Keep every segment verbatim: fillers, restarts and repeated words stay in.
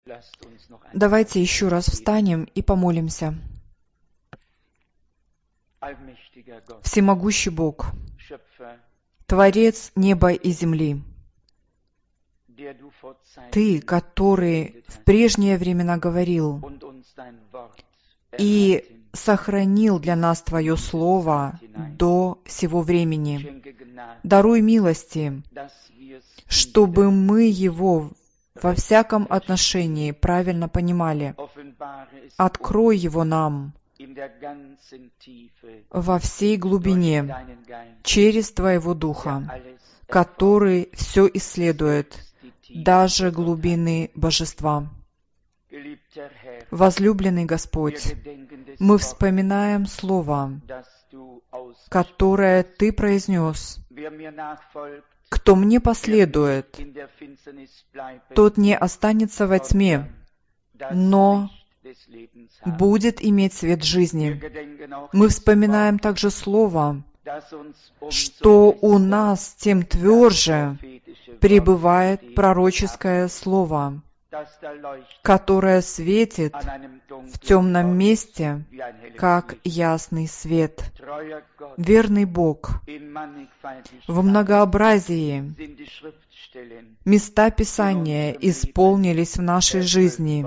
Давайте еще раз встанем и помолимся. Всемогущий Бог, Творец неба и земли, Ты, который в прежние времена говорил и сохранил для нас Твое Слово до сего времени, даруй милости, чтобы мы его во всяком отношении правильно понимали. Открой его нам во всей глубине, через Твоего Духа, который все исследует, даже глубины божества. Возлюбленный Господь, мы вспоминаем Слово, которое Ты произнес: «Кто мне последует, тот не останется во тьме, но будет иметь свет жизни». Мы вспоминаем также Слово, что у нас тем тверже пребывает пророческое Слово, которое светит в темном месте, как ясный свет. Верный Бог, во многообразии места Писания исполнились в нашей жизни.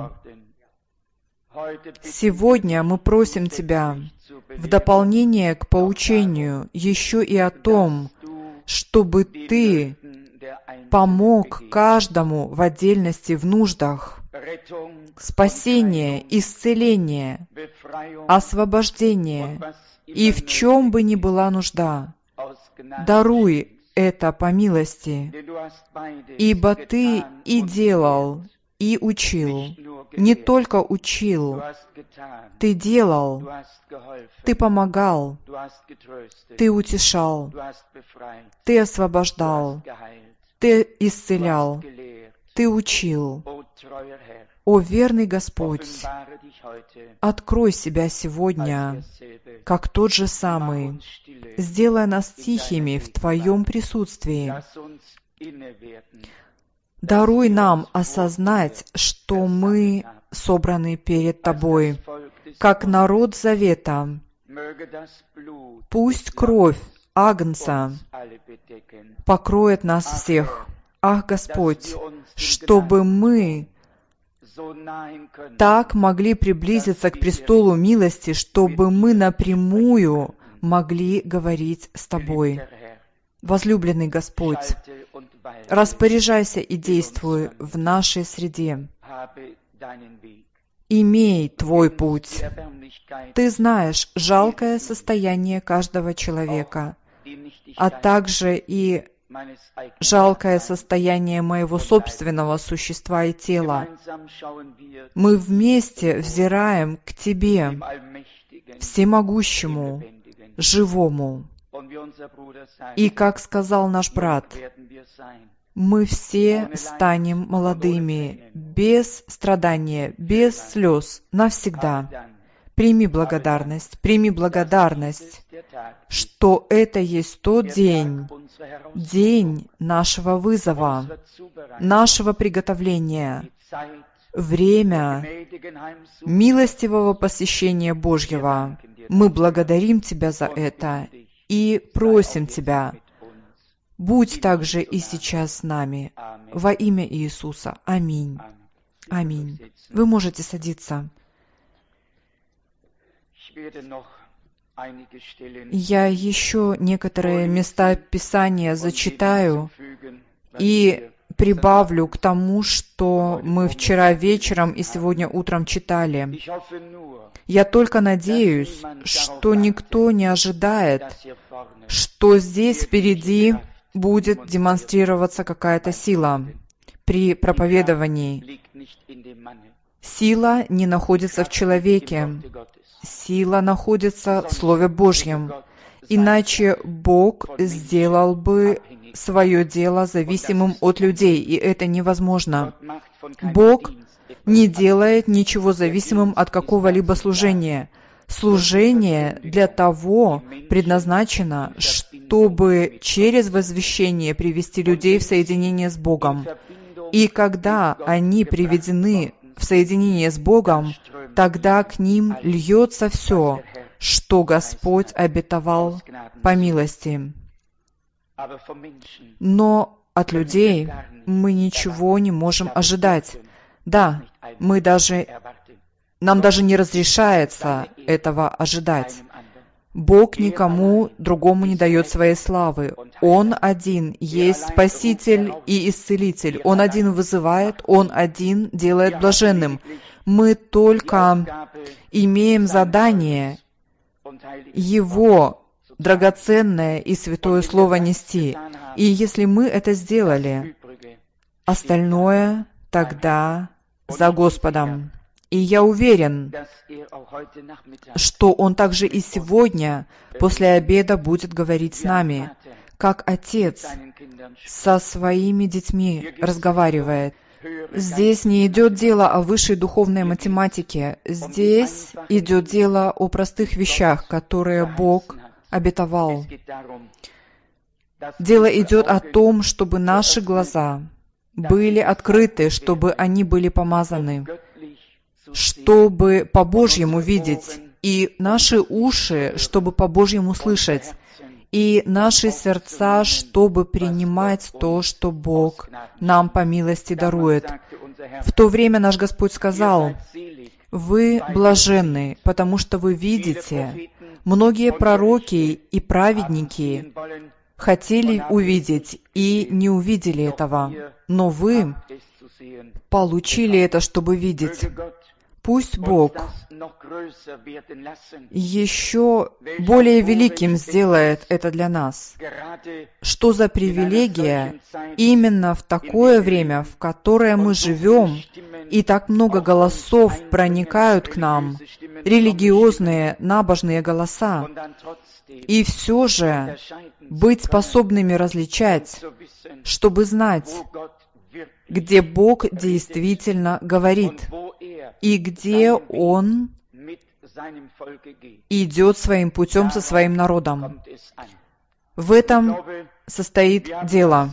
Сегодня мы просим Тебя в дополнение к поучению еще и о том, чтобы Ты помог каждому в отдельности в нуждах. Спасение, исцеление, освобождение и в чем бы ни была нужда. Даруй это по милости, ибо Ты и делал, и учил. Не только учил, Ты делал, Ты помогал, Ты утешал, Ты освобождал, Ты исцелял, Ты учил. О, верный Господь, открой себя сегодня, как тот же самый. Сделай нас тихими в Твоем присутствии. Даруй нам осознать, что мы собраны перед Тобой, как народ завета. Пусть кровь Агнца покроет нас всех. Ах, Господь, чтобы мы так могли приблизиться к престолу милости, чтобы мы напрямую могли говорить с Тобой. Возлюбленный Господь, распоряжайся и действуй в нашей среде. Имей Твой путь. Ты знаешь жалкое состояние каждого человека, а также и жалкое состояние моего собственного существа и тела. Мы вместе взираем к Тебе, всемогущему, живому. И, как сказал наш брат, мы все станем молодыми, без страдания, без слез, навсегда. Прими благодарность, прими благодарность, что это есть тот день, день нашего вызова, нашего приготовления, время милостивого посещения Божьего. Мы благодарим Тебя за это и просим Тебя, будь также и сейчас с нами, во имя Иисуса. Аминь. Аминь. Вы можете садиться. Я еще некоторые места Писания зачитаю и прибавлю к тому, что мы вчера вечером и сегодня утром читали. Я только надеюсь, что никто не ожидает, что здесь впереди будет демонстрироваться какая-то сила при проповедовании. Сила не находится в человеке. Сила находится в Слове Божьем. Иначе Бог сделал бы свое дело зависимым от людей, и это невозможно. Бог не делает ничего зависимым от какого-либо служения. Служение для того предназначено, чтобы через возвещение привести людей в соединение с Богом. И когда они приведены в соединении с Богом, тогда к ним льется все, что Господь обетовал по милости. Но от людей мы ничего не можем ожидать. Да, мы даже, нам даже не разрешается этого ожидать. Бог никому другому не дает своей славы. Он один есть Спаситель и Исцелитель. Он один вызывает, Он один делает блаженным. Мы только имеем задание Его драгоценное и святое Слово нести. И если мы это сделали, остальное тогда за Господом. И я уверен, что Он также и сегодня, после обеда, будет говорить с нами, как Отец со своими детьми разговаривает. Здесь не идет дело о высшей духовной математике. Здесь идет дело о простых вещах, которые Бог обетовал. Дело идет о том, чтобы наши глаза были открыты, чтобы они были помазаны, чтобы по-божьему видеть, и наши уши, чтобы по-божьему слышать, и наши сердца, чтобы принимать то, что Бог нам по милости дарует. В то время наш Господь сказал: «Вы блаженны, потому что вы видите. Многие пророки и праведники хотели увидеть и не увидели этого, но вы получили это, чтобы видеть». Пусть Бог еще более великим сделает это для нас. Что за привилегия именно в такое время, в которое мы живем, и так много голосов проникают к нам, религиозные, набожные голоса, и все же быть способными различать, чтобы знать, где Бог действительно говорит, и где Он идет своим путем со своим народом. В этом состоит дело.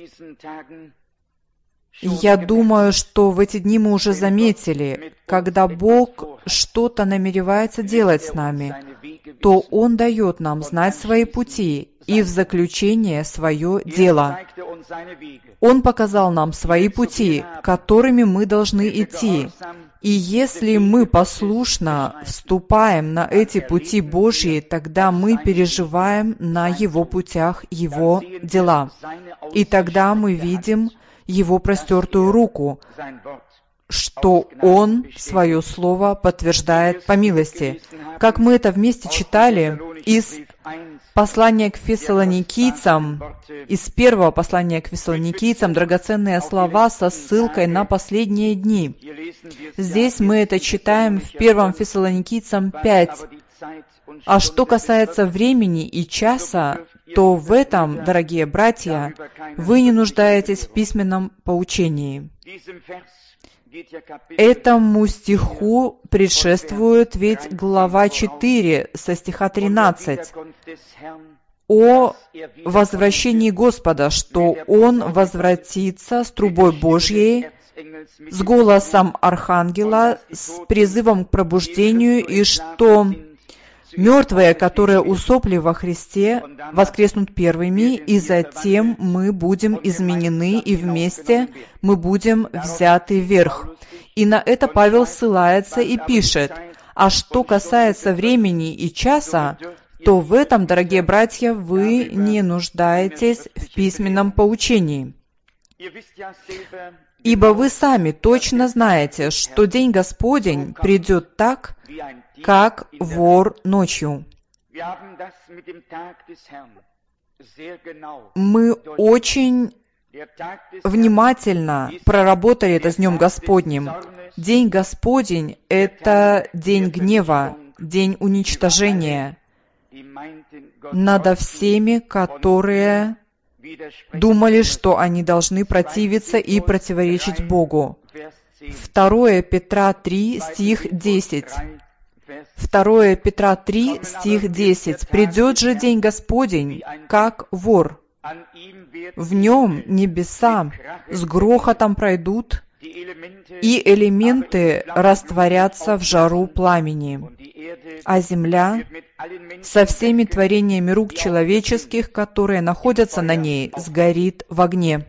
Я думаю, что в эти дни мы уже заметили, когда Бог что-то намеревается делать с нами, то Он дает нам знать свои пути и в заключение свое дело. Он показал нам свои пути, которыми мы должны идти. И если мы послушно вступаем на эти пути Божьи, тогда мы переживаем на Его путях Его дела. И тогда мы видим Его простертую руку, что Он свое слово подтверждает по милости. Как мы это вместе читали из послания к фессалоникийцам, из первого послания к фессалоникийцам, драгоценные слова со ссылкой на последние дни. Здесь мы это читаем в первом Фессалоникийцам пять. А что касается времени и часа, то в этом, дорогие братья, вы не нуждаетесь в письменном поучении. Этому стиху предшествует ведь глава четыре со стиха тринадцать о возвращении Господа, что Он возвратится с трубой Божьей, с голосом архангела, с призывом к пробуждению, и что мертвые, которые усопли во Христе, воскреснут первыми, и затем мы будем изменены, и вместе мы будем взяты вверх. И на это Павел ссылается и пишет: «А что касается времени и часа, то в этом, дорогие братья, вы не нуждаетесь в письменном поучении. Ибо вы сами точно знаете, что день Господень придет так, как вор ночью». Мы очень внимательно проработали это с Днем Господним. День Господень — это день гнева, день уничтожения над всеми, которые думали, что они должны противиться и противоречить Богу. второе Петра три, стих десять. второе Петра три, стих десять. «Придет же день Господень, как вор. В нем небеса с грохотом пройдут, и элементы растворятся в жару пламени, а земля со всеми творениями рук человеческих, которые находятся на ней, сгорит в огне.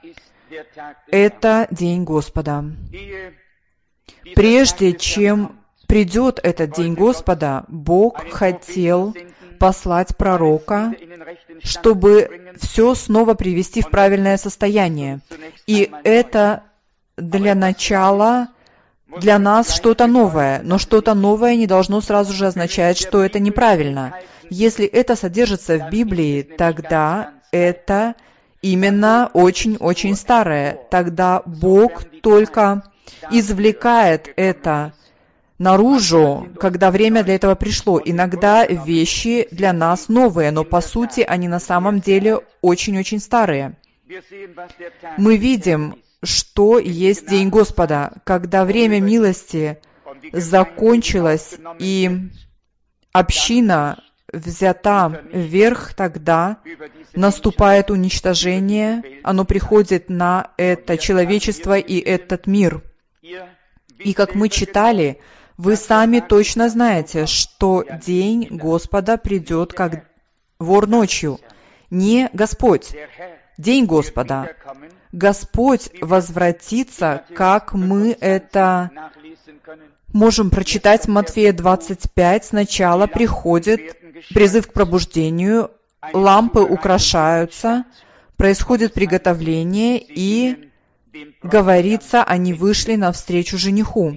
Это день Господа. Прежде чем придет этот день Господа, Бог хотел послать пророка, чтобы все снова привести в правильное состояние. И это для начала для нас что-то новое, но что-то новое не должно сразу же означать, что это неправильно. Если это содержится в Библии, тогда это именно очень-очень старое. Тогда Бог только извлекает это наружу, когда время для этого пришло. Иногда вещи для нас новые, но по сути они на самом деле очень-очень старые. Мы видим, что есть День Господа, когда время милости закончилось и община взята вверх, тогда наступает уничтожение, оно приходит на это человечество и этот мир. И как мы читали, вы сами точно знаете, что День Господа придет как вор ночью. Не Господь, День Господа. Господь возвратится, как мы это можем прочитать в Матфея двадцать пять. Сначала приходит призыв к пробуждению, лампы украшаются, происходит приготовление, и говорится, они вышли навстречу жениху.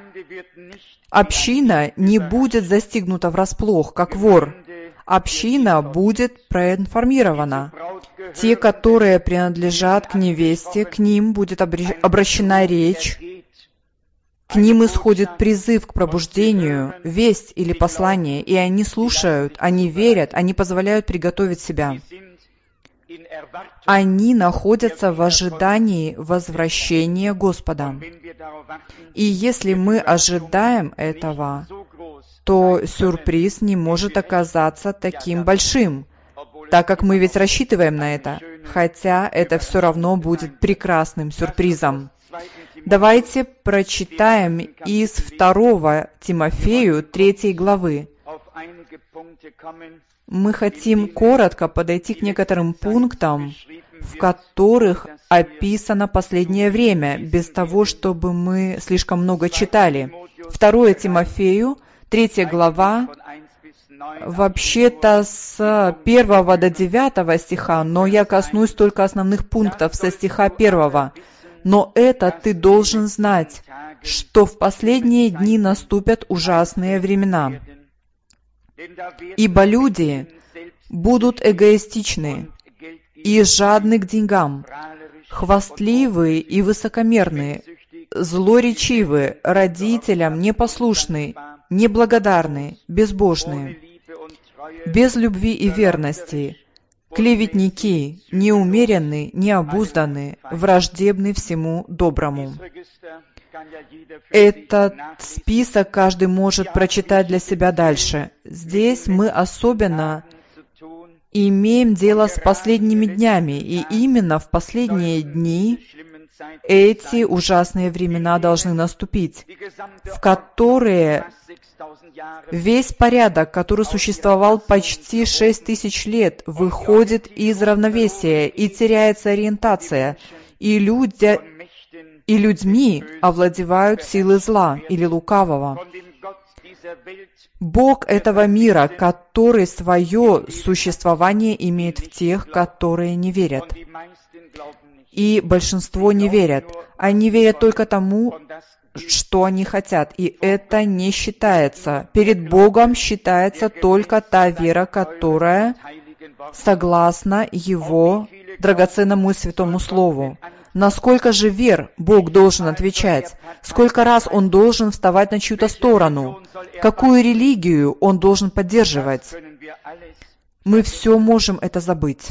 Община не будет застигнута врасплох, как вор. Община будет проинформирована. Те, которые принадлежат к невесте, к ним будет обращена речь, к ним исходит призыв к пробуждению, весть или послание, и они слушают, они верят, они позволяют приготовить себя. Они находятся в ожидании возвращения Господа. И если мы ожидаем этого, то сюрприз не может оказаться таким большим, так как мы ведь рассчитываем на это, хотя это все равно будет прекрасным сюрпризом. Давайте прочитаем из второго Тимофею третьей главы. Мы хотим коротко подойти к некоторым пунктам, в которых описано последнее время, без того, чтобы мы слишком много читали. второе Тимофею, третья глава, вообще-то с первого до девятого стиха, но я коснусь только основных пунктов со стиха первого. Но это ты должен знать, что в последние дни наступят ужасные времена. Ибо люди будут эгоистичны и жадны к деньгам, хвастливы и высокомерны, злоречивы, родителям непослушны, неблагодарны, безбожны, без любви и верности, клеветники, неумеренны, необузданы, враждебны всему доброму. Этот список каждый может прочитать для себя дальше. Здесь мы особенно имеем дело с последними днями, и именно в последние дни эти ужасные времена должны наступить, в которые весь порядок, который существовал почти шесть тысяч лет, выходит из равновесия и теряется ориентация, и люди, и людьми овладевают силы зла или лукавого. Бог этого мира, который свое существование имеет в тех, которые не верят. И большинство не верят. Они верят только тому, что они хотят, и это не считается. Перед Богом считается только та вера, которая согласна Его драгоценному и святому Слову. Насколько же вер Бог должен отвечать? Сколько раз Он должен вставать на чью-то сторону? Какую религию Он должен поддерживать? Мы все можем это забыть.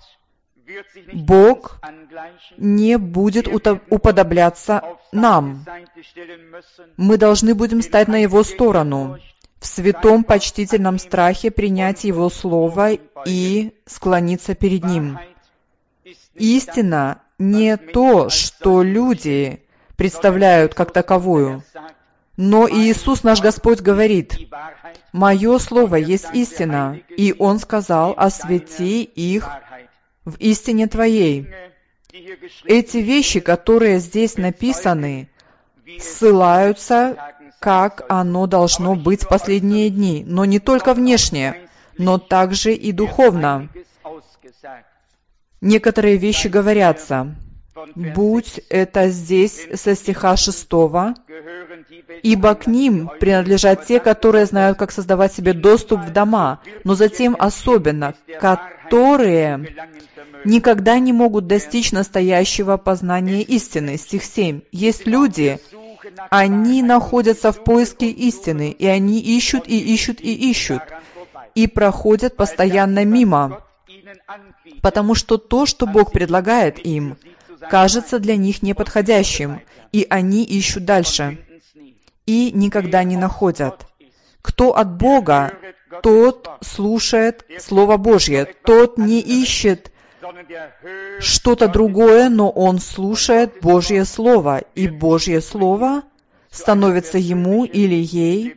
Бог не будет уподобляться нам. Мы должны будем стать на Его сторону, в святом почтительном страхе принять Его Слово и склониться перед Ним. Истина не то, что люди представляют как таковую. Но Иисус наш Господь говорит: «Мое Слово есть истина». И Он сказал: «Освети их в истине Твоей». Эти вещи, которые здесь написаны, ссылаются, как оно должно быть в последние дни, но не только внешне, но также и духовно. Некоторые вещи говорятся. Будь это здесь со стиха шестого, «Ибо к ним принадлежат те, которые знают, как создавать себе доступ в дома, но затем особенно, которые никогда не могут достичь настоящего познания истины». Стих семь. Есть люди, они находятся в поиске истины, и они ищут, и ищут, и ищут, и проходят постоянно мимо, потому что то, что Бог предлагает им, кажется для них неподходящим, и они ищут дальше, и никогда не находят. Кто от Бога, тот слушает Слово Божье, тот не ищет что-то другое, но он слушает Божье Слово, и Божье Слово становится ему или ей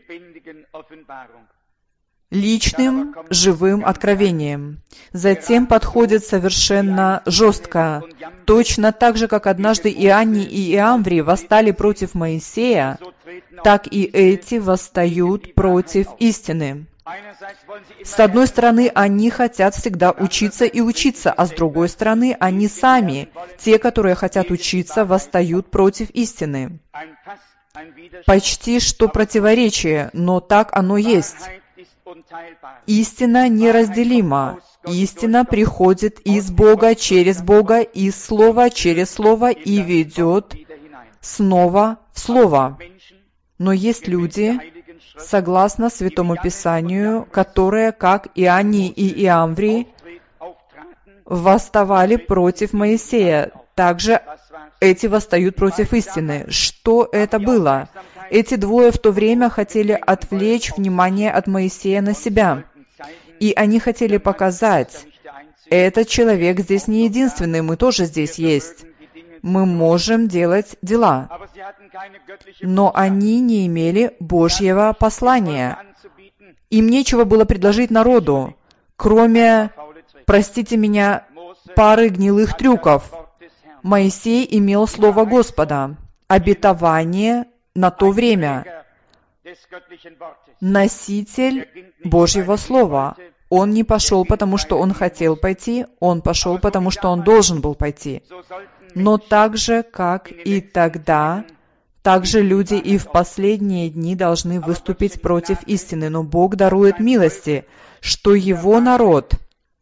личным, живым откровением. Затем подходит совершенно жестко. Точно так же, как однажды Иоанни и Иамври восстали против Моисея, так и эти восстают против истины. С одной стороны, они хотят всегда учиться и учиться, а с другой стороны, они сами, те, которые хотят учиться, восстают против истины. Почти что противоречие, но так оно есть. Истина неразделима. Истина приходит из Бога, через Бога, из Слова, через Слово и ведет снова в Слово. Но есть люди, согласно Святому Писанию, которые, как Иоанни и Иамври, восставали против Моисея. Также эти восстают против истины. Что это было? Эти двое в то время хотели отвлечь внимание от Моисея на себя. И они хотели показать: этот человек здесь не единственный, мы тоже здесь есть. Мы можем делать дела. Но они не имели Божьего послания. Им нечего было предложить народу, кроме, простите меня, пары гнилых трюков. Моисей имел Слово Господа, обетование на то время, носитель Божьего Слова. Он не пошел, потому что он хотел пойти, он пошел, потому что он должен был пойти. Но так же, как и тогда, так же люди и в последние дни должны выступить против истины. Но Бог дарует милости, что Его народ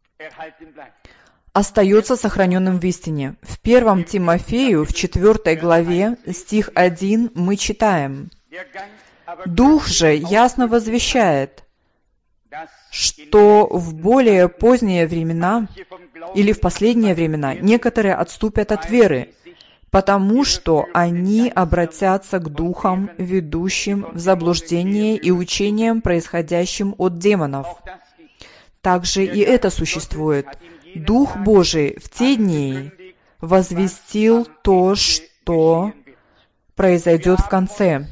остается сохраненным в истине. В первом Тимофею, в четвертой главе, стих один, мы читаем: «Дух же ясно возвещает, что в более поздние времена или в последние времена некоторые отступят от веры, потому что они обратятся к духам, ведущим в заблуждение и учениям, происходящим от демонов». Также и это существует. Дух Божий в те дни возвестил то, что произойдет в конце.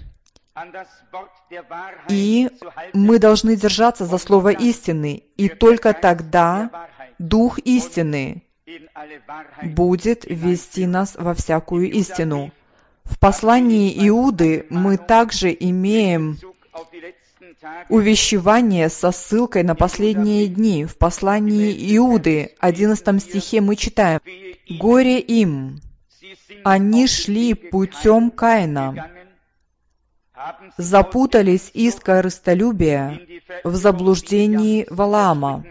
И мы должны держаться за слово истины, и только тогда Дух истины будет вести нас во всякую истину. В послании Иуды мы также имеем увещевание со ссылкой на последние дни. В послании Иуды, одиннадцатом стихе, мы читаем: «Горе им! Они шли путем Каина, запутались из корыстолюбия в заблуждении Валаама,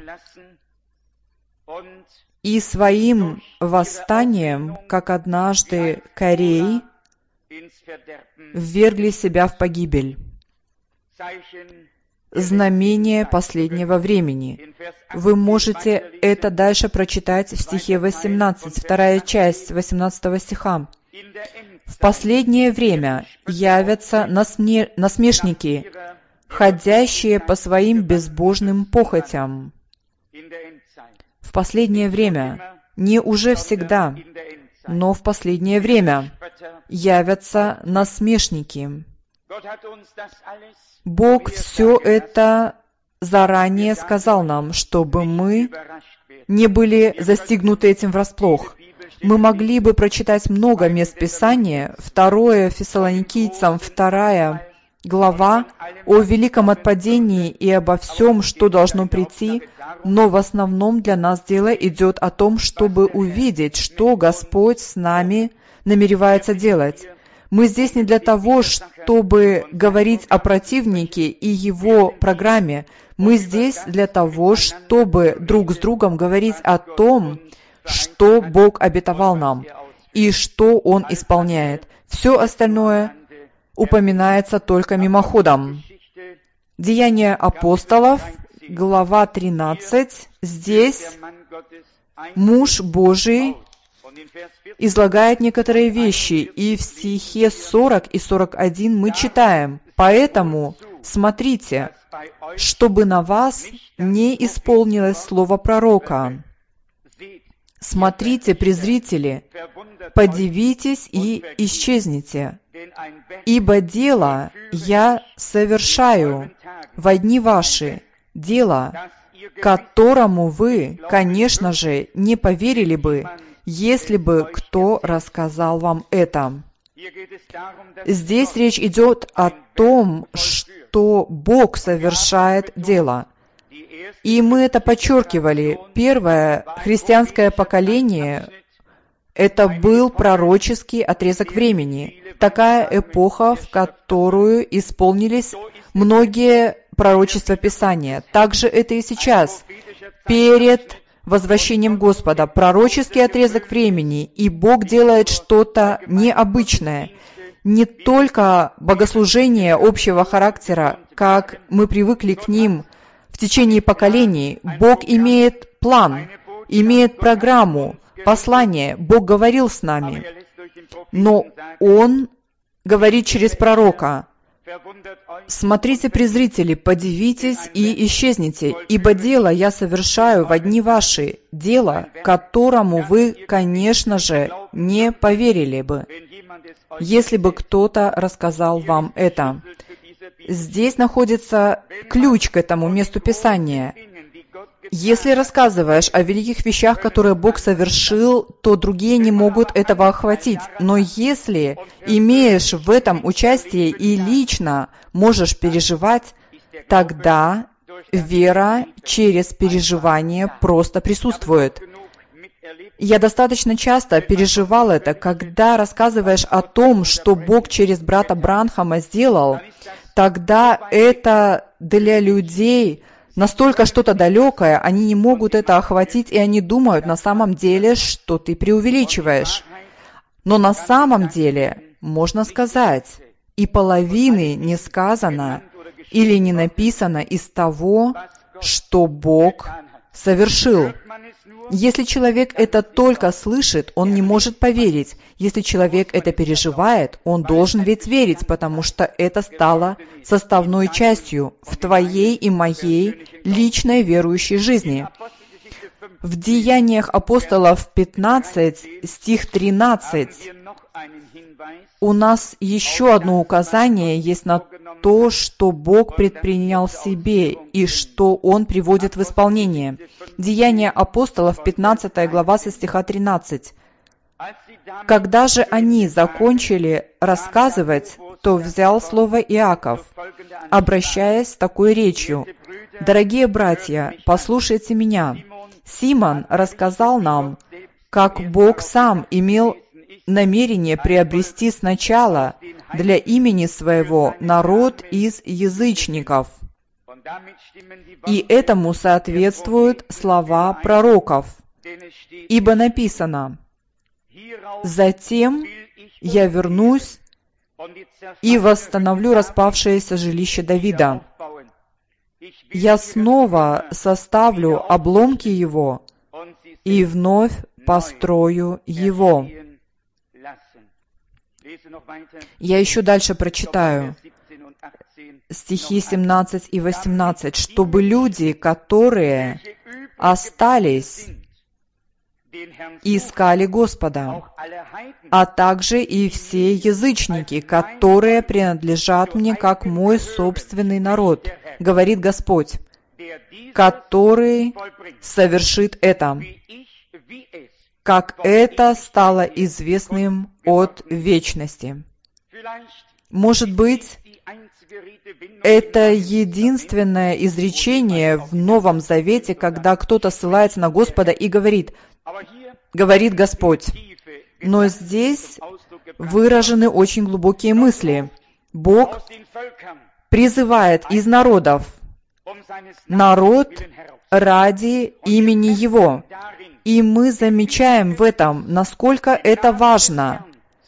и своим восстанием, как однажды Корей, ввергли себя в погибель». Знамение последнего времени. Вы можете это дальше прочитать в стихе восемнадцать, вторая часть восемнадцатого стиха. «В последнее время явятся насме... насмешники, ходящие по своим безбожным похотям». В последнее время, не уже всегда, но в последнее время. явятся насмешники. Бог все это заранее сказал нам, чтобы мы не были застигнуты этим врасплох. Мы могли бы прочитать много мест Писания, второе Фессалоникийцам, вторая глава, о великом отпадении и обо всем, что должно прийти, но в основном для нас дело идет о том, чтобы увидеть, что Господь с нами намеревается делать. Мы здесь не для того, чтобы говорить о противнике и его программе. Мы здесь для того, чтобы друг с другом говорить о том, что Бог обетовал нам и что Он исполняет. Все остальное упоминается только мимоходом. Деяния апостолов, глава тринадцать. Здесь муж Божий излагает некоторые вещи, и в стихе сорок и сорок один мы читаем: «Поэтому смотрите, чтобы на вас не исполнилось слово пророка. Смотрите, презрители, подивитесь и исчезните, ибо дело я совершаю во дни ваши, дело, которому вы, конечно же, не поверили бы, если бы кто рассказал вам это». Здесь речь идет о том, что Бог совершает дело. И мы это подчеркивали. Первое христианское поколение — это был пророческий отрезок времени, такая эпоха, в которую исполнились многие пророчества Писания. Также это и сейчас. Перед возвращением Господа пророческий отрезок времени, и Бог делает что-то необычное. Не только богослужения общего характера, как мы привыкли к ним в течение поколений. Бог имеет план, имеет программу, послание. Бог говорил с нами, но Он говорит через пророка: «Смотрите, презрители, подивитесь и исчезните, ибо дело я совершаю во дни ваши, дело, которому вы, конечно же, не поверили бы, если бы кто-то рассказал вам это». Здесь находится ключ к этому месту Писания. Если рассказываешь о великих вещах, которые Бог совершил, то другие не могут этого охватить. Но если имеешь в этом участие и лично можешь переживать, тогда вера через переживание просто присутствует. Я достаточно часто переживал это, когда рассказываешь о том, что Бог через брата Бранхама сделал, тогда это для людей настолько что-то далекое, они не могут это охватить, и они думают на самом деле, что ты преувеличиваешь. Но на самом деле, можно сказать, и половины не сказано или не написано из того, что Бог совершил. Если человек это только слышит, он не может поверить. Если человек это переживает, он должен ведь верить, потому что это стало составной частью в твоей и моей личной верующей жизни. В Деяниях апостолов пятнадцать, стих тринадцать, у нас еще одно указание есть на то, что Бог предпринял себе и что Он приводит в исполнение. Деяния апостолов, пятнадцатая глава, со стиха тринадцать. «Когда же они закончили рассказывать, то взял слово Иаков, обращаясь с такой речью: «Дорогие братья, послушайте меня. Симон рассказал нам, как Бог сам имел намерение приобрести сначала для имени своего народ из язычников. И этому соответствуют слова пророков. Ибо написано: затем я вернусь и восстановлю распавшееся жилище Давида. Я снова составлю обломки его и вновь построю его». Я еще дальше прочитаю стихи семнадцать и восемнадцать. «Чтобы люди, которые остались, искали Господа, а также и все язычники, которые принадлежат мне как мой собственный народ, говорит Господь, который совершит это, как это стало известным от вечности. Может быть, это единственное изречение в Новом Завете, когда кто-то ссылается на Господа и говорит, говорит Господь. Но здесь выражены очень глубокие мысли. Бог призывает из народов народ ради имени Его. И мы замечаем в этом, насколько это важно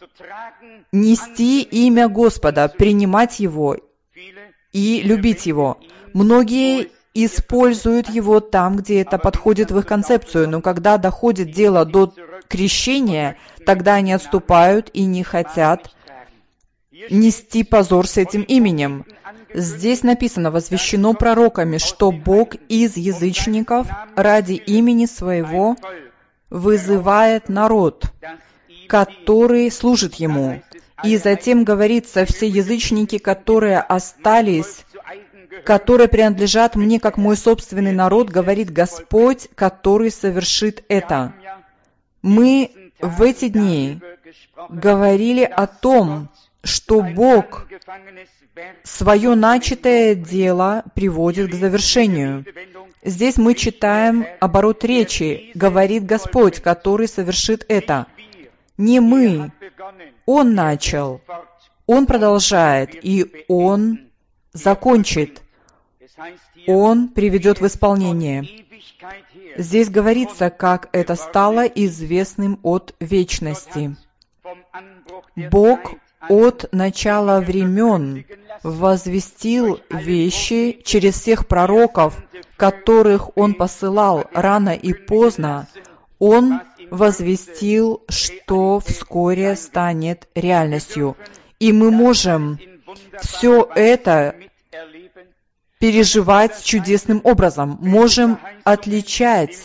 нести имя Господа, принимать Его и любить Его. Многие используют Его там, где это подходит в их концепцию, но когда доходит дело до крещения, тогда они отступают и не хотят нести позор с этим именем. Здесь написано, возвещено пророками, что Бог из язычников ради имени Своего вызывает народ, который служит Ему. И затем говорится, все язычники, которые остались, которые принадлежат мне, как мой собственный народ, говорит Господь, который совершит это. Мы в эти дни говорили о том, что Бог свое начатое дело приводит к завершению. Здесь мы читаем оборот речи, говорит Господь, который совершит это. Не мы. Он начал, Он продолжает, и Он закончит. Он приведет в исполнение. Здесь говорится, как это стало известным от вечности. Бог от начала времен возвестил вещи через всех пророков, которых Он посылал рано и поздно. Он возвестил, что вскоре станет реальностью. И мы можем все это переживать чудесным образом. Можем отличать,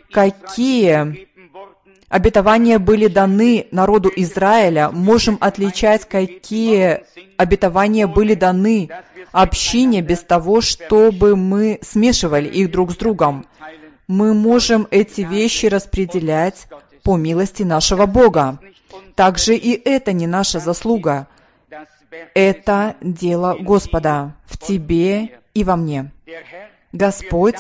какие обетования были даны народу Израиля. Можем отличать, какие обетования были даны общине без того, чтобы мы смешивали их друг с другом. Мы можем эти вещи распределять по милости нашего Бога. Также и это не наша заслуга. Это дело Господа в тебе и во мне. Господь,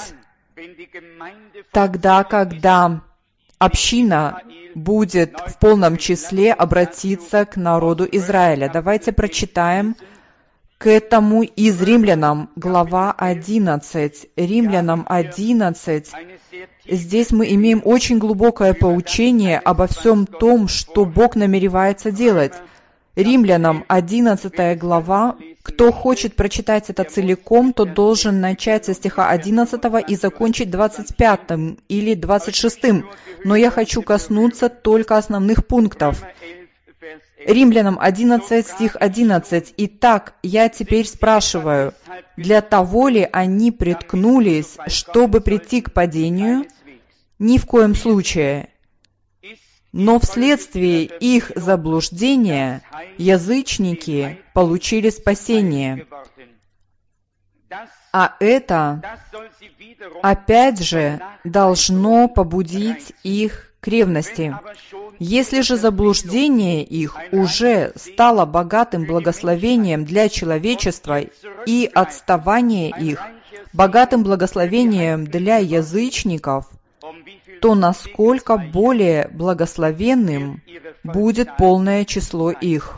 тогда, когда община будет в полном числе обратиться к народу Израиля. Давайте прочитаем к этому из Римлянам, глава одиннадцать. Римлянам одиннадцать. Здесь мы имеем очень глубокое поучение обо всем том, что Бог намеревается делать. Римлянам одиннадцатая глава. Кто хочет прочитать это целиком, тот должен начать со стиха одиннадцатого и закончить двадцать пятым или двадцать шестым. Но я хочу коснуться только основных пунктов. Римлянам одиннадцать, стих одиннадцать. «Итак, я теперь спрашиваю, для того ли они приткнулись, чтобы прийти к падению? Ни в коем случае. Но вследствие их заблуждения язычники получили спасение. А это, опять же, должно побудить их к ревности. Если же заблуждение их уже стало богатым благословением для человечества и отставание их богатым благословением для язычников, то насколько более благословенным будет полное число их».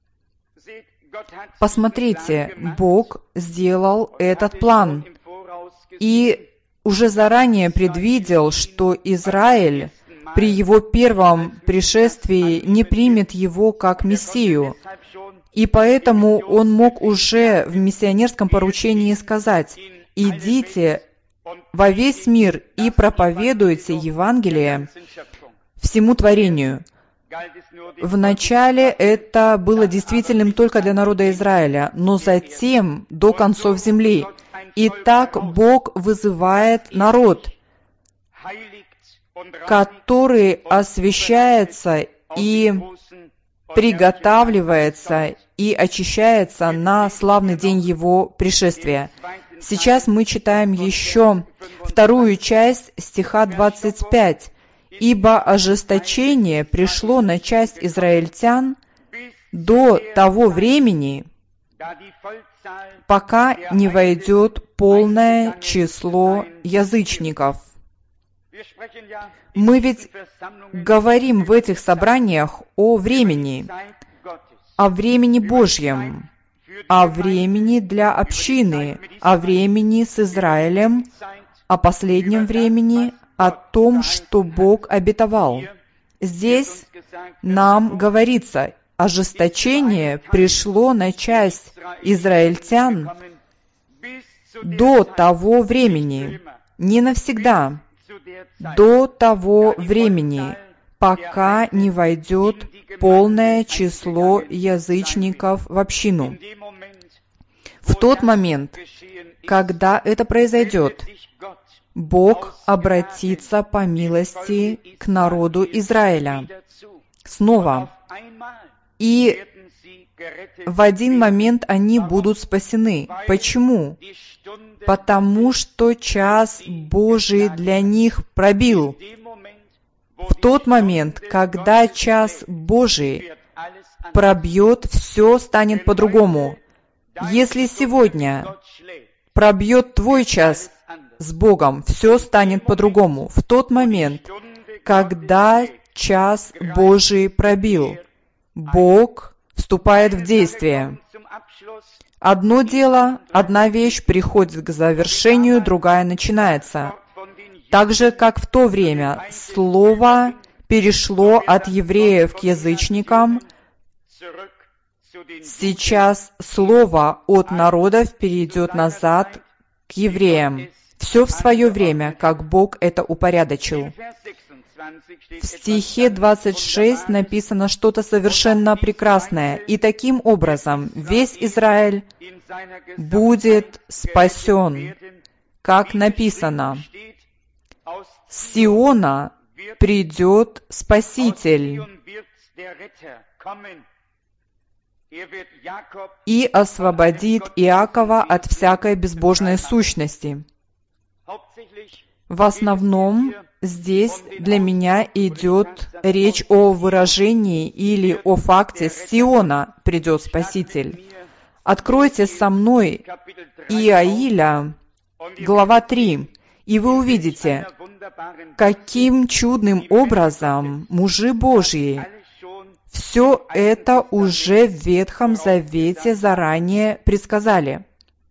Посмотрите, Бог сделал этот план и уже заранее предвидел, что Израиль при его первом пришествии не примет его как Мессию. И поэтому он мог уже в миссионерском поручении сказать: «Идите во весь мир и проповедуйте Евангелие всему творению». Вначале это было действительным только для народа Израиля, но затем до концов земли. И так Бог вызывает народ. который освящается и приготавливается и очищается на славный день Его пришествия. Сейчас мы читаем еще вторую часть стиха двадцать пять. «Ибо ожесточение пришло на часть израильтян до того времени, пока не войдет полное число язычников». Мы ведь говорим в этих собраниях о времени, о времени Божьем, о времени для общины, о времени с Израилем, о последнем времени, о том, что Бог обетовал. Здесь нам говорится, ожесточение пришло на часть израильтян до того времени, не навсегда, до того времени, пока не войдет полное число язычников в общину. В тот момент, когда это произойдет, Бог обратится по милости к народу Израиля снова, и в один момент они будут спасены. Почему? Потому что час Божий для них пробил. В тот момент, когда час Божий пробьет, все станет по-другому. Если сегодня пробьет твой час с Богом, все станет по-другому. В тот момент, когда час Божий пробил, Бог вступает в действие. Одно дело, одна вещь приходит к завершению, другая начинается. Так же, как в то время слово перешло от евреев к язычникам, сейчас слово от народов перейдет назад к евреям. Все в свое время, как Бог это упорядочил. В стихе двадцать шесть написано что-то совершенно прекрасное. «И таким образом весь Израиль будет спасен, как написано, с Сиона придет Спаситель и освободит Иакова от всякой безбожной сущности». В основном здесь для меня идет речь о выражении или о факте «с Сиона придет Спаситель». Откройте со мной Иаиля, глава три, и вы увидите, каким чудным образом мужи Божьи все это уже в Ветхом Завете заранее предсказали.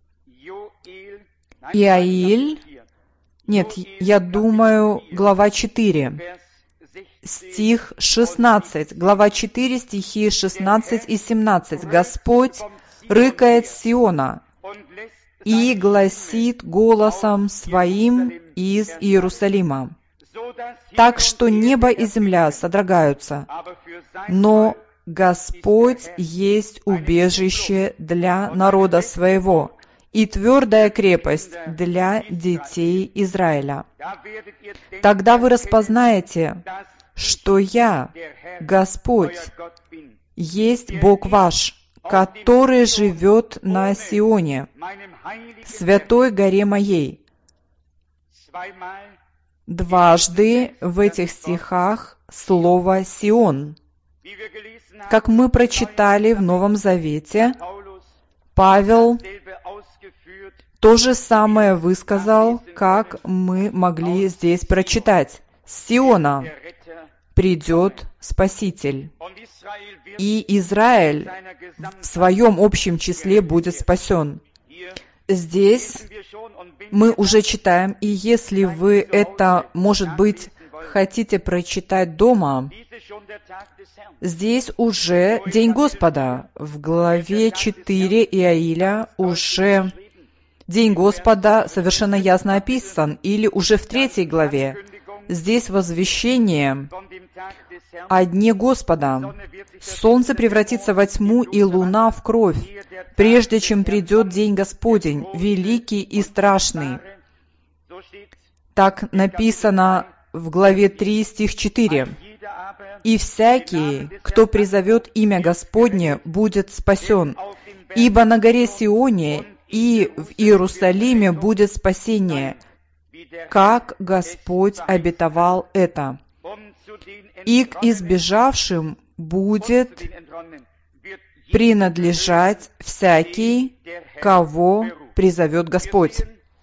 Иаиль, нет, я думаю, глава четыре, стих шестнадцать, глава четыре, стихи шестнадцать и семнадцать. «Господь рыкает с Сиона и гласит голосом своим из Иерусалима, так что небо и земля содрогаются, но Господь есть убежище для народа своего и твердая крепость для детей Израиля. Тогда вы распознаете, что я, Господь, есть Бог ваш, который живет на Сионе, святой горе моей». Дважды в этих стихах слово «Сион». Как мы прочитали в Новом Завете, Павел то же самое высказал, как мы могли здесь прочитать. «С Сиона придет Спаситель, и Израиль в своем общем числе будет спасен». Здесь мы уже читаем, и если вы это, может быть, хотите прочитать дома, здесь уже День Господа. В главе четыре Иаиля уже День Господа совершенно ясно описан, или уже в третьей главе. Здесь возвещение о Дне Господа. Солнце превратится во тьму и луна в кровь, прежде чем придет День Господень, великий и страшный. Так написано в главе три, стих четыре. «И всякий, кто призовет имя Господне, будет спасен, ибо на горе Сионе и в Иерусалиме будет спасение, как Господь обетовал это. И к избежавшим будет принадлежать всякий, кого призовет Господь».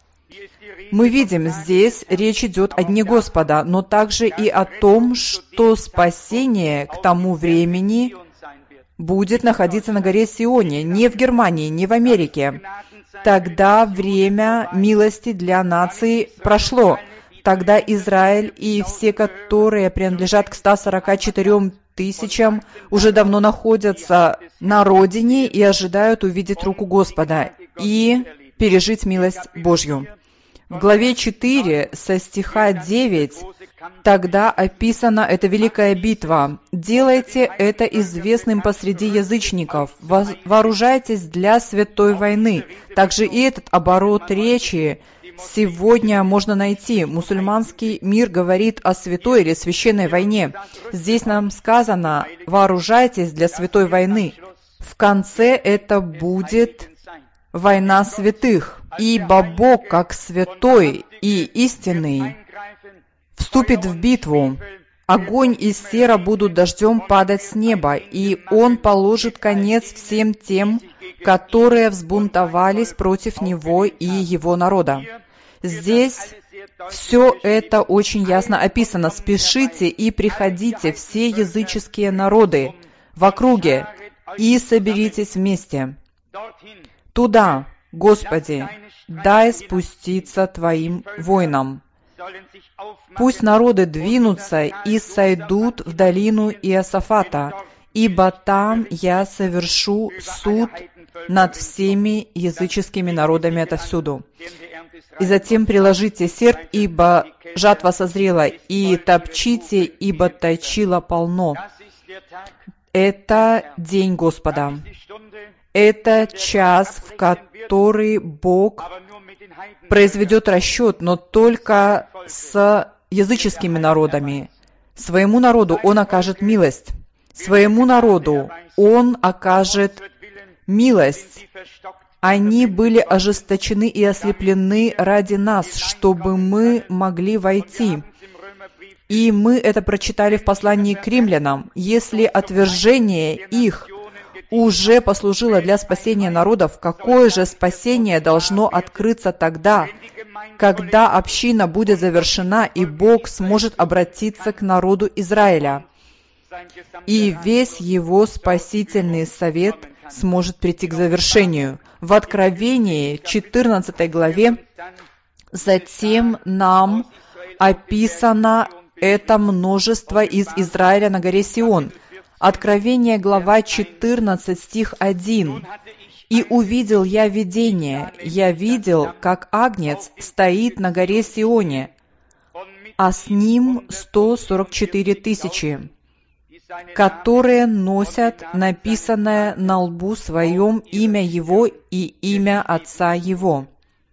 Мы видим, здесь речь идет о Дне Господа, но также и о том, что спасение к тому времени будет находиться на горе Сионе, не в Германии, не в Америке. Тогда время милости для нации прошло. Тогда Израиль и все, которые принадлежат к ста сорока четырем тысячам, уже давно находятся на родине и ожидают увидеть руку Господа и пережить милость Божью. В главе четыре, со стиха девять, тогда описана эта великая битва. «Делайте это известным посреди язычников, вооружайтесь для святой войны». Также и этот оборот речи сегодня можно найти. Мусульманский мир говорит о святой или священной войне. Здесь нам сказано «вооружайтесь для святой войны». В конце это будет война святых, ибо Бог, как святой и истинный, вступит в битву. Огонь и сера будут дождем падать с неба, и Он положит конец всем тем, которые взбунтовались против Него и Его народа. Здесь все это очень ясно описано. «Спешите и приходите, все языческие народы, в округе, и соберитесь вместе. Туда, Господи, дай спуститься Твоим воинам. Пусть народы двинутся и сойдут в долину Иосафата, ибо там я совершу суд над всеми языческими народами отовсюду. И затем приложите серп, ибо жатва созрела, и топчите, ибо точила полно». Это день Господа. Это час, в который Бог произведет расчет, но только с языческими народами. Своему народу Он окажет милость. Своему народу Он окажет милость. Они были ожесточены и ослеплены ради нас, чтобы мы могли войти. И мы это прочитали в послании к римлянам. Если отвержение их уже послужило для спасения народов, какое же спасение должно открыться тогда, когда община будет завершена, и Бог сможет обратиться к народу Израиля, и весь его спасительный совет сможет прийти к завершению. В Откровении, четырнадцатой главе, затем нам описано это множество из Израиля на горе Сион. Откровение, глава четырнадцать, стих один. «И увидел я видение, я видел, как агнец стоит на горе Сионе, а с ним сто сорок четыре тысячи, которые носят написанное на лбу своем имя Его и имя Отца Его.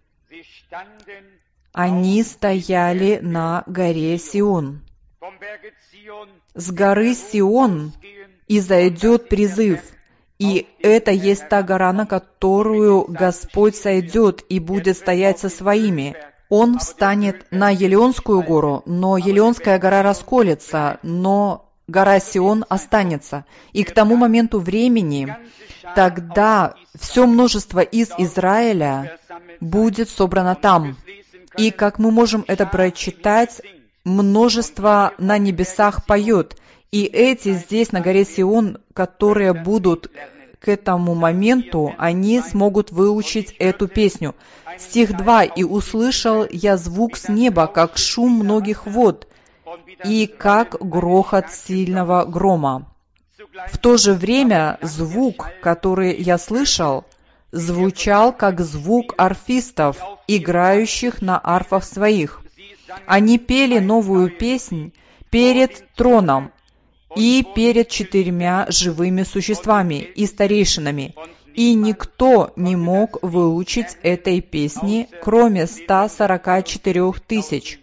Они стояли на горе Сион. С горы Сион изойдет призыв, и это есть та гора, на которую Господь сойдет и будет стоять со своими. Он встанет на Елеонскую гору, но Елеонская гора расколется, но гора Сион останется. И к тому моменту времени, тогда все множество из Израиля будет собрано там. И как мы можем это прочитать, множество на небесах поет. И эти здесь, на горе Сион, которые будут к этому моменту, они смогут выучить эту песню. Стих два. «И услышал я звук с неба, как шум многих вод, и как грохот сильного грома». В то же время звук, который я слышал, звучал как звук арфистов, играющих на арфах своих. Они пели новую песнь перед троном и перед четырьмя живыми существами и старейшинами, и никто не мог выучить этой песни, кроме ста сорока четырех тысяч,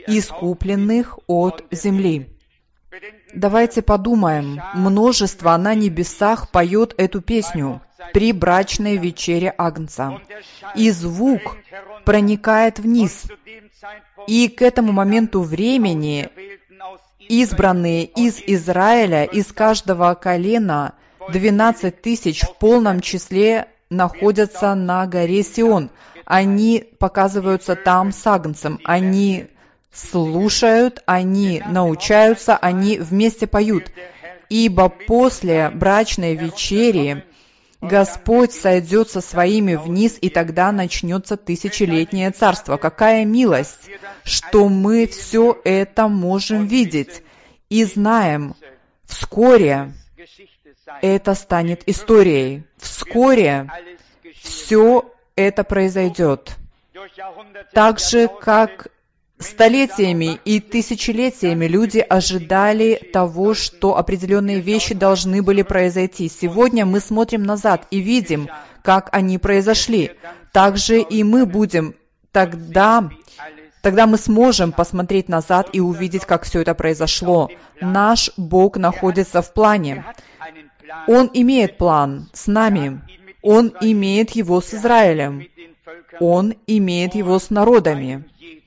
искупленных от земли. Давайте подумаем, множество на небесах поет эту песню при брачной вечере Агнца, и звук проникает вниз, и к этому моменту времени избранные из Израиля, из каждого колена, двенадцать тысяч в полном числе находятся на горе Сион. Они показываются там с Агнцем, они слушают, они научаются, они вместе поют. Ибо после брачной вечери Господь сойдет со своими вниз, и тогда начнется тысячелетнее царство. Какая милость, что мы все это можем видеть и знаем. Вскоре это станет историей. Вскоре все это произойдет. Так же, как столетиями и тысячелетиями люди ожидали того, что определенные вещи должны были произойти. Сегодня мы смотрим назад и видим, как они произошли. Также и мы будем тогда, тогда мы сможем посмотреть назад и увидеть, как все это произошло. Наш Бог находится в плане. Он имеет план с нами. Он имеет его с Израилем. Он имеет его с народами.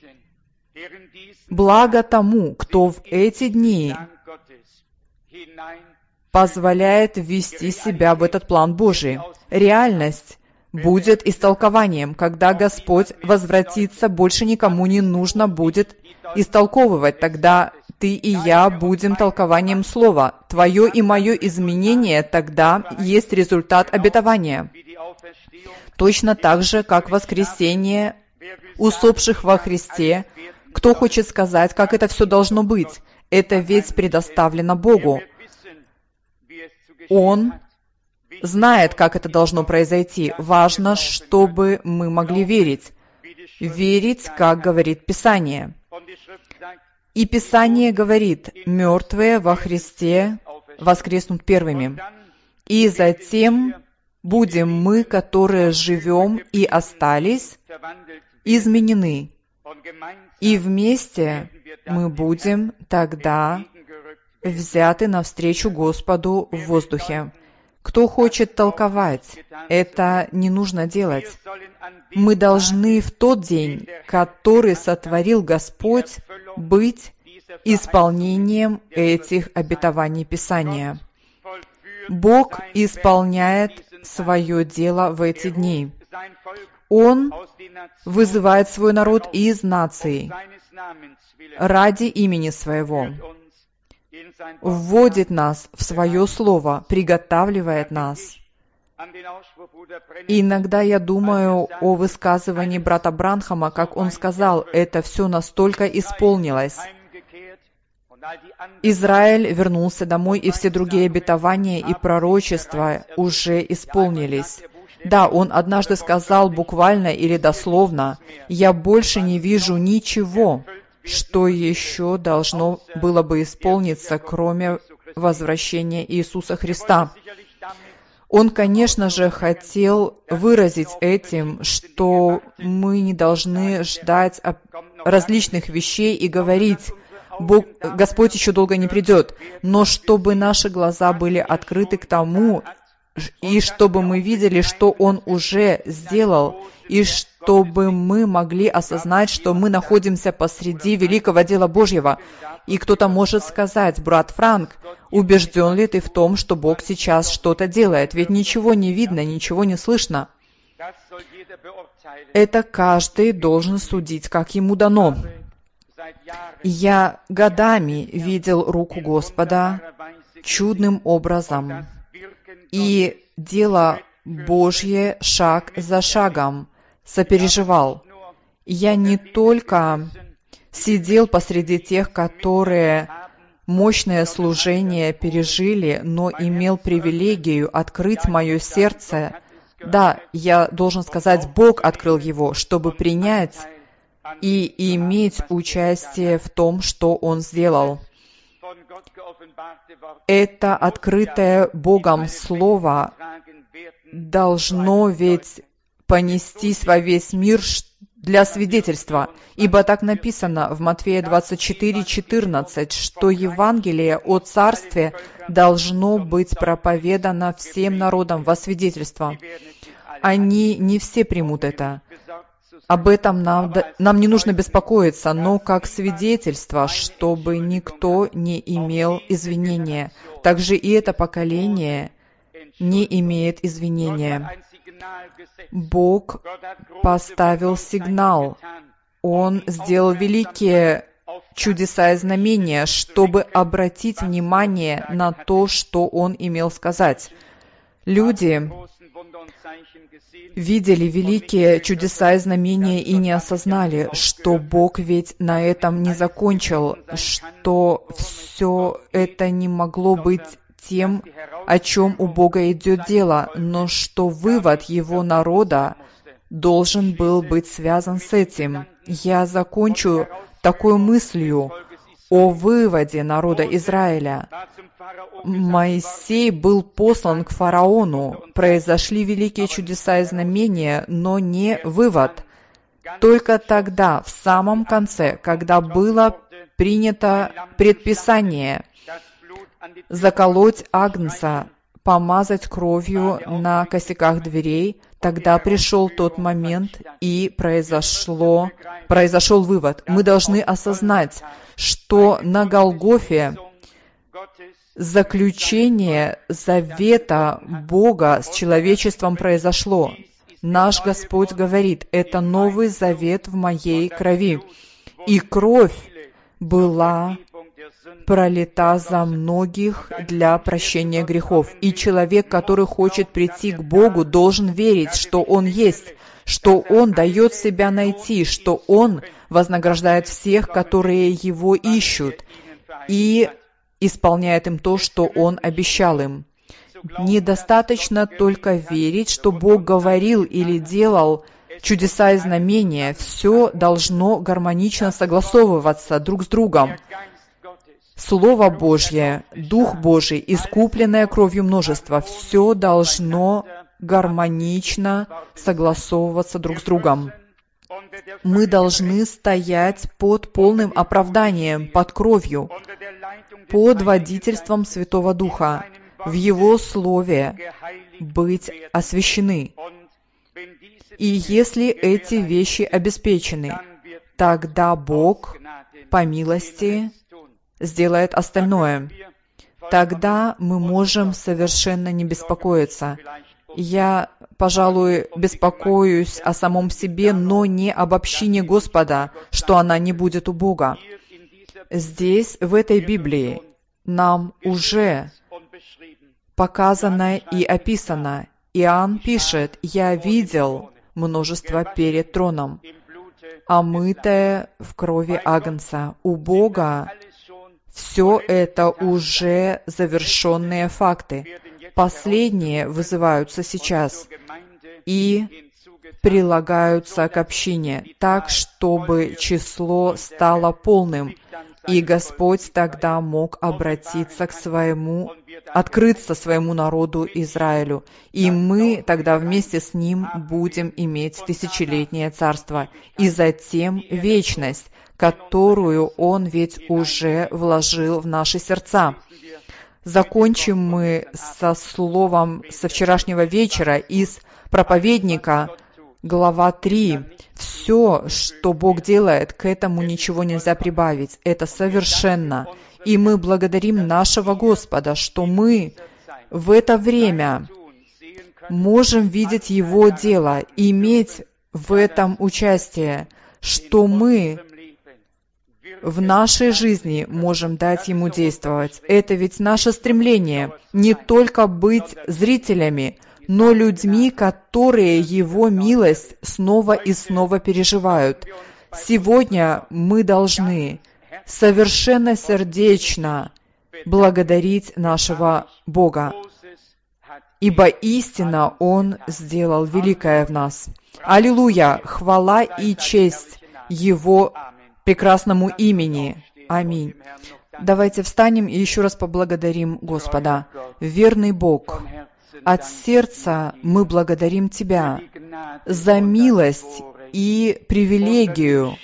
Благо тому, кто в эти дни позволяет ввести себя в этот план Божий. Реальность будет истолкованием. Когда Господь возвратится, больше никому не нужно будет истолковывать. Тогда ты и я будем толкованием Слова. Твое и мое изменение тогда есть результат обетования. Точно так же, как воскресение усопших во Христе. Кто хочет сказать, как это все должно быть? Это ведь предоставлено Богу. Он знает, как это должно произойти. Важно, чтобы мы могли верить. Верить, как говорит Писание. И Писание говорит, мертвые во Христе воскреснут первыми. И затем будем мы, которые живем и остались, изменены. И вместе мы будем тогда взяты навстречу Господу в воздухе. Кто хочет толковать, это не нужно делать. Мы должны в тот день, который сотворил Господь, быть исполнением этих обетований Писания. Бог исполняет свое дело в эти дни. Он вызывает свой народ из наций ради имени Своего, вводит нас в Свое Слово, приготавливает нас. И иногда я думаю о высказывании брата Бранхама, как он сказал, это все настолько исполнилось. Израиль вернулся домой, и все другие обетования и пророчества уже исполнились. Да, он однажды сказал буквально или дословно, «Я больше не вижу ничего, что еще должно было бы исполниться, кроме возвращения Иисуса Христа». Он, конечно же, хотел выразить этим, что мы не должны ждать различных вещей и говорить, Бог, Господь еще долго не придет, но чтобы наши глаза были открыты к тому, и чтобы мы видели, что Он уже сделал, и чтобы мы могли осознать, что мы находимся посреди великого дела Божьего. И кто-то может сказать, брат Франк, убежден ли ты в том, что Бог сейчас что-то делает? Ведь ничего не видно, ничего не слышно. Это каждый должен судить, как ему дано. Я годами видел руку Господа чудным образом, и дело Божье шаг за шагом сопереживал. Я не только сидел посреди тех, которые мощное служение пережили, но имел привилегию открыть мое сердце. Да, я должен сказать, Бог открыл его, чтобы принять и иметь участие в том, что Он сделал. Это открытое Богом Слово должно ведь понестись во весь мир для свидетельства. Ибо так написано в Матфея двадцать четыре четырнадцать, что Евангелие о Царстве должно быть проповедано всем народам во свидетельство. Они не все примут это. Об этом нам, нам не нужно беспокоиться, но как свидетельство, чтобы никто не имел извинения. Также и это поколение не имеет извинения. Бог поставил сигнал. Он сделал великие чудеса и знамения, чтобы обратить внимание на то, что Он имел сказать. Люди видели великие чудеса и знамения и не осознали, что Бог ведь на этом не закончил, что все это не могло быть тем, о чем у Бога идет дело, но что вывод Его народа должен был быть связан с этим. Я закончу такой мыслью о выводе народа Израиля. Моисей был послан к фараону, произошли великие чудеса и знамения, но не вывод. Только тогда, в самом конце, когда было принято предписание заколоть агнца, помазать кровью на косяках дверей, тогда пришел тот момент, и произошло, произошел вывод. Мы должны осознать, что на Голгофе заключение завета Бога с человечеством произошло. Наш Господь говорит: «Это новый завет в моей крови». И кровь была пролита за многих для прощения грехов. И человек, который хочет прийти к Богу, должен верить, что Он есть, что Он дает себя найти, что Он вознаграждает всех, которые Его ищут, и исполняет им то, что Он обещал им. Недостаточно только верить, что Бог говорил или делал чудеса и знамения. Все должно гармонично согласовываться друг с другом. Слово Божье, Дух Божий, искупленное кровью множества, все должно гармонично согласовываться друг с другом. Мы должны стоять под полным оправданием, под кровью, под водительством Святого Духа, в Его Слове быть освящены. И если эти вещи обеспечены, тогда Бог, по милости, сделает остальное. Тогда мы можем совершенно не беспокоиться. Я, пожалуй, беспокоюсь о самом себе, но не об общине Господа, что она не будет у Бога. Здесь, в этой Библии, нам уже показано и описано. Иоанн пишет: «Я видел множество перед троном, омытое в крови Агнца». У Бога все это уже завершенные факты. Последние вызываются сейчас и прилагаются к общине, так, чтобы число стало полным, и Господь тогда мог обратиться к своему, открыться своему народу Израилю, и мы тогда вместе с Ним будем иметь тысячелетнее царство, и затем вечность, которую Он ведь уже вложил в наши сердца. Закончим мы со словом со вчерашнего вечера из проповедника, глава три. Все, что Бог делает, к этому ничего нельзя прибавить. Это совершенно. И мы благодарим нашего Господа, что мы в это время можем видеть Его дело, иметь в этом участие, что мы в нашей жизни можем дать Ему действовать. Это ведь наше стремление не только быть зрителями, но людьми, которые Его милость снова и снова переживают. Сегодня мы должны совершенно сердечно благодарить нашего Бога, ибо истинно Он сделал великое в нас. Аллилуйя! Хвала и честь Его прекрасному имени. Аминь. Давайте встанем и еще раз поблагодарим Господа. Верный Бог, от сердца мы благодарим Тебя за милость и привилегию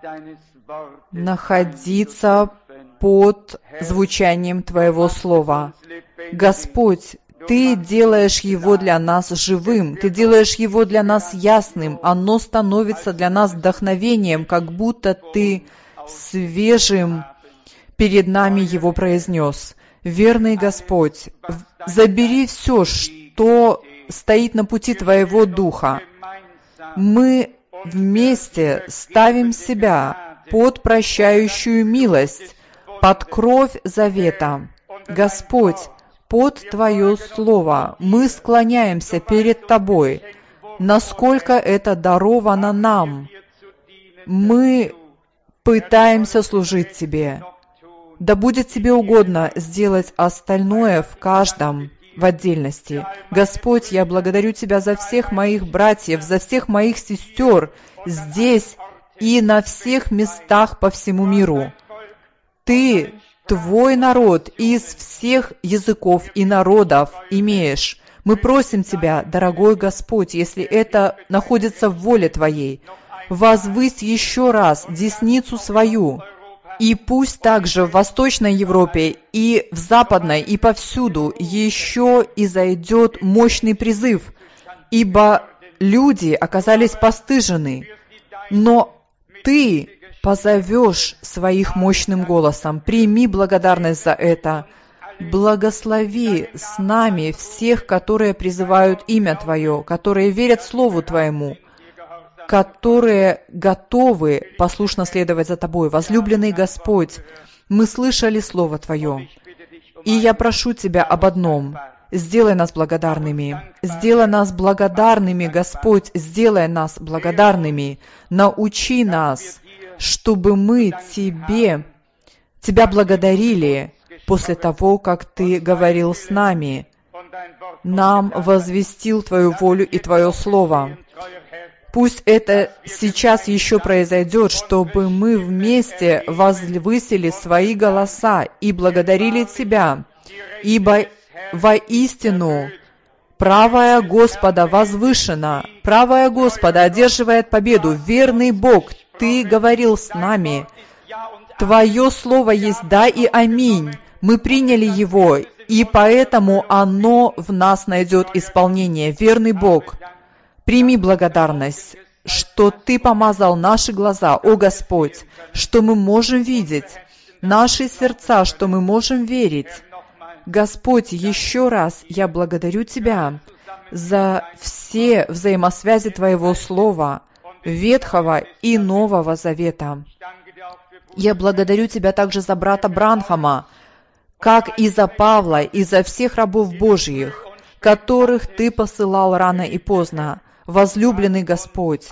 находиться под звучанием Твоего Слова. Господь, Ты делаешь его для нас живым, Ты делаешь его для нас ясным, оно становится для нас вдохновением, как будто Ты свежим перед нами его произнес. Верный Господь, забери все, что стоит на пути Твоего Духа. Мы вместе ставим себя под прощающую милость, под кровь завета. Господь, под Твое Слово мы склоняемся перед Тобой, насколько это даровано нам. Мы пытаемся служить Тебе. Да будет Тебе угодно сделать остальное в каждом в отдельности. Господь, я благодарю Тебя за всех моих братьев, за всех моих сестер здесь и на всех местах по всему миру. Ты, Твой народ из всех языков и народов имеешь. Мы просим Тебя, дорогой Господь, если это находится в воле Твоей, возвысь еще раз десницу свою, и пусть также в Восточной Европе и в Западной, и повсюду еще и зайдет мощный призыв, ибо люди оказались постыжены, но Ты позовешь своих мощным голосом. Прими благодарность за это. Благослови с нами всех, которые призывают имя Твое, которые верят Слову Твоему, которые готовы послушно следовать за Тобой. Возлюбленный Господь, мы слышали Слово Твое, и я прошу Тебя об одном. Сделай нас благодарными. Сделай нас благодарными, Господь, сделай нас благодарными. Научи нас, чтобы мы Тебе, Тебя благодарили после того, как Ты говорил с нами, нам возвестил Твою волю и Твое Слово. Пусть это сейчас еще произойдет, чтобы мы вместе возвысили свои голоса и благодарили Тебя, ибо воистину правая Господа возвышена, правая Господа одерживает победу. Верный Бог, Ты говорил с нами. Твое Слово есть «да» и «аминь». Мы приняли его, и поэтому оно в нас найдет исполнение. Верный Бог, прими благодарность, что Ты помазал наши глаза, о Господь, что мы можем видеть, наши сердца, что мы можем верить. Господь, еще раз я благодарю Тебя за все взаимосвязи Твоего Слова, Ветхого и Нового Завета. Я благодарю Тебя также за брата Бранхама, как и за Павла, и за всех рабов Божьих, которых Ты посылал рано и поздно. Возлюбленный Господь,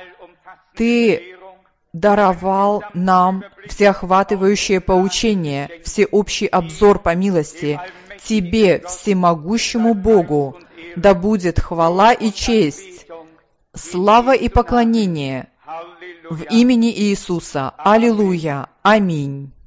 Ты даровал нам всеохватывающее поучение, всеобщий обзор по милости. Тебе, всемогущему Богу, да будет хвала и честь, слава и поклонение в имени Иисуса. Аллилуйя. Аминь.